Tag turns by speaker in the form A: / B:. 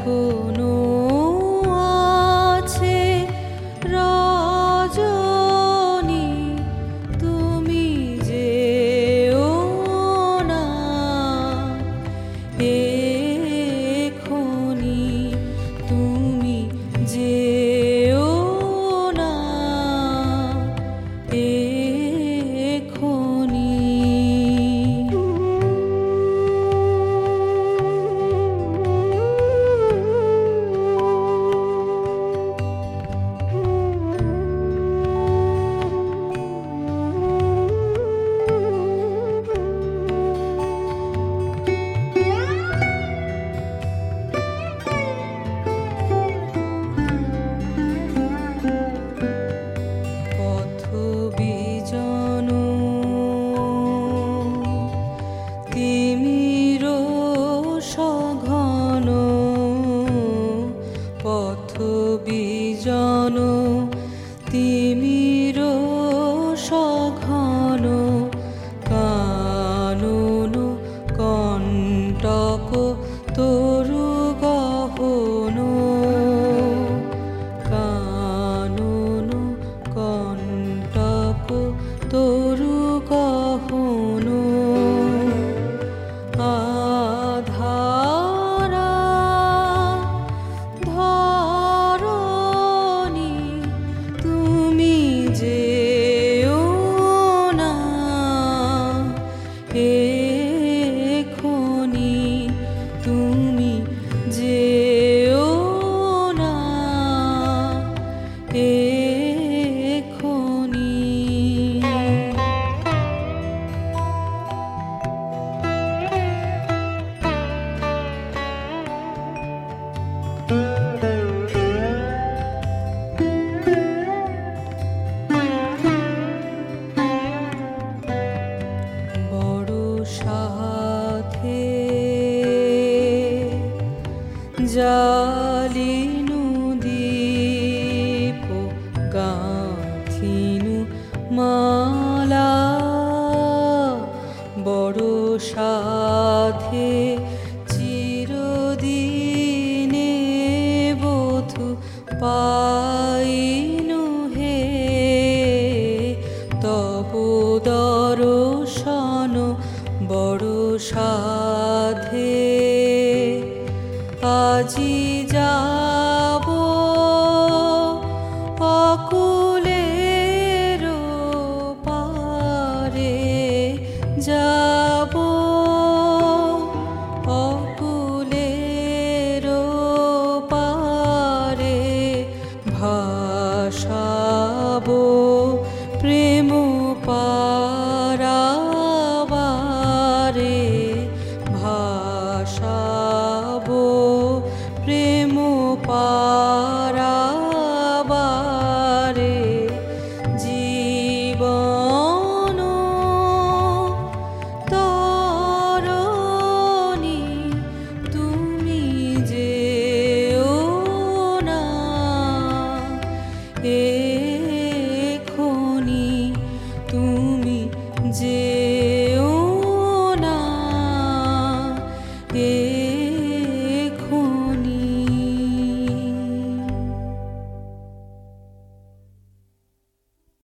A: এখনো আছে রজনী, তুমি যেও না এখনি, তুমি যেও না এখনি। পথ বিজন তিমির সঘন, কানন কণ্টক তরু গহন, কানন কণ্টক তরু গহন। আধারা ধরণী, তুমি যেও না এখনি, তুমি যেও না এখনি। বড় সাথে জালিনু দীপ গাঁথিনু মালা, বড় সাথে চিরদিনে বধূ পাইনু হে, তব দর্শন বড় সাধে। আজি যাব অকুলের পারে, যাব অকুলের পারে, ভাসাব প্রেম পারাবারে, ভাসাব প্রেম পারাবারে। জীবন তরণী, তুমি যেও না